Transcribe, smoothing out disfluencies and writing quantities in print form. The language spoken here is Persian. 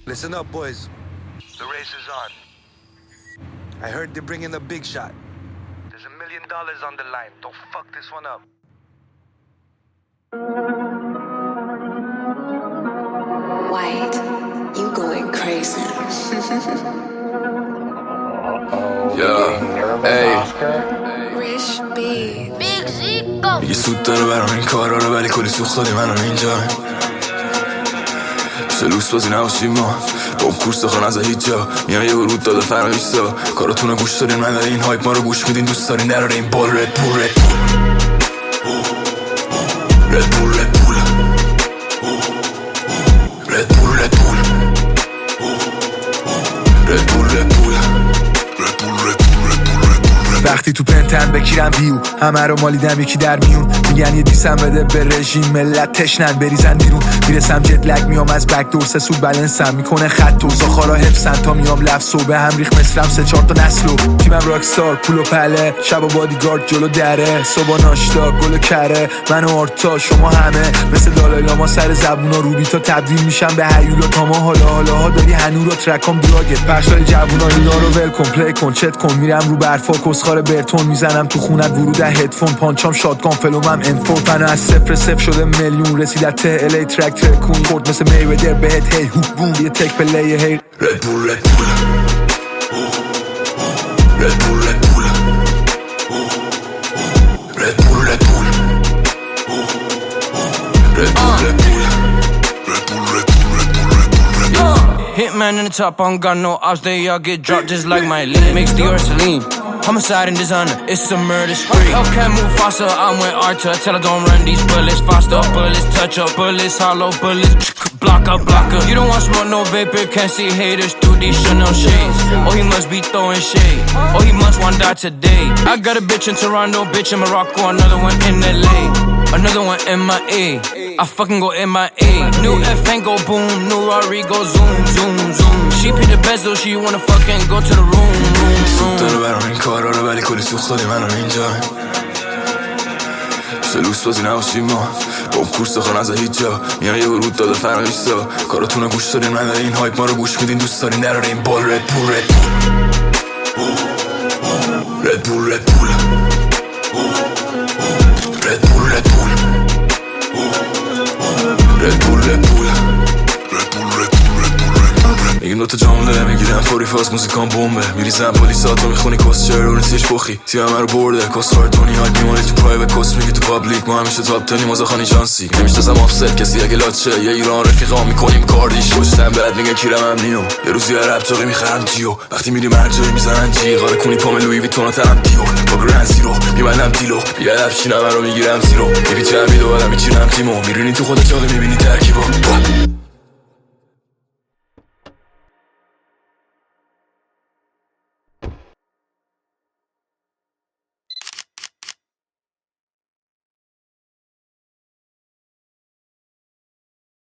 Listen up, boys. The race is on. I heard they're bringing the big shot. There's $1 million on the line. Don't fuck this one up. White, you going crazy. Yeah, hey. Rich beat. Big Zico. یه سود داره برام این کارا رو ولی کلی سوخت دادی منو اینجا سلوس بازی نباشیم ما با اون کورس خانه از هیچ جا میان یه ورود داده فرمیستا کاراتون رو گوش دارین من داره این هایپ ما رو گوش میدین دوست دارین نراره این بال رد پول رد پول رد پول رد پول رد پول رد پول رد پول رد پول وقتی تو پنتن بگیرم ویو همه رو مالیدم یکی در میون میگن یه دیسم بده به رژیم ملت تشنن بریزن بیرون میرسم جت لگ میام از بک دور 3 سود بلنسم میکنه خط و زاخارا حفظن تا میام لفظ و به هم ریخ مصرم 3-4 تا نسلو تیمم راکستار پول و پله شب و بادیگارد جلو دره صبح ناشتا گل و کره من و آرتا شما همه مثل دالای لاما سر زبونا روبی تا تبدیل میشم به هیولا تا ما حالا ها داری هنو رو ترکام دراگت پخشای جوونا اینا رو ول کن پلی کن چت کن میرم رو برفا کسخار برتون میزنم تو خونت ورود هدفون پانچام شاتگان فلومم انفو فنو از 0 شده میلیون رسید از ته الی ترک ترکون خورد مثل میودر بهت هی هوک بوم یه تک پلی هی رد بول رد بول رد بول رد بول رد بول رد بول رد بول رد بول Hitman in the top, I don't got no ops, they all get dropped just like my lean. Makes the Ursuline, homicide and designer, it's a murder spree. Hellcat move faster, I'm with Arthur, tell her don't run these bullets faster. Bullets touch up, bullets hollow, bullets blocker. You don't want smoke, no vapor, can't see haters through these Chanel shades. Oh, he must be throwing shade, oh, he must want die today. I got a bitch in Toronto, bitch in Morocco, another one in LA, another one in my A. I fucking go MIA. New FN go boom, new Rari go zoom, zoom, zoom. She pay the bezel, she wanna fucking go to the room. سود داره برام این کارا رو ولی کلی سوخت دادی منو اینجا سلوس بازی نباشیم ما با اون کورس خانه از هیچ جا میان یه ورود داده فرمیستا کاراتون رو گوش دارین من داره این هایپ ما رو گوش میدین دوست دارین نراره این بال رد پول رد پول رد پول رد پول رد پول رد پول رد پول رد پول میگیم دوتا جامون داره میگیرم فوری فاز موزیکان بومبه میریزم پالیساتو میخونی کس چرا رو نیستیش بخی تیم همه رو برده کس خارتونی هایت میمونه تو پرایوت کس میگی تو پابلیک ما همیشه تاپ تنی مازاخانی شانسی نمیشتازم آفست کسی اگه لاچه یه ایران رفیقا میکنیم کاردیش پشتم بعد میگن کیرم هم نیو یه روزی عرب چاقی میخرم جیو وقتی میریم هر جایی میزنن جی غاره کنی پام لوی ویتون ترم دیو با گرند زیرو میبندم دیلو بیادب شینم رو میگیرم زیرو میپیچم میدو آدم میچینم تیمو میرونی تو خودت چاقی میبینی ترکیبو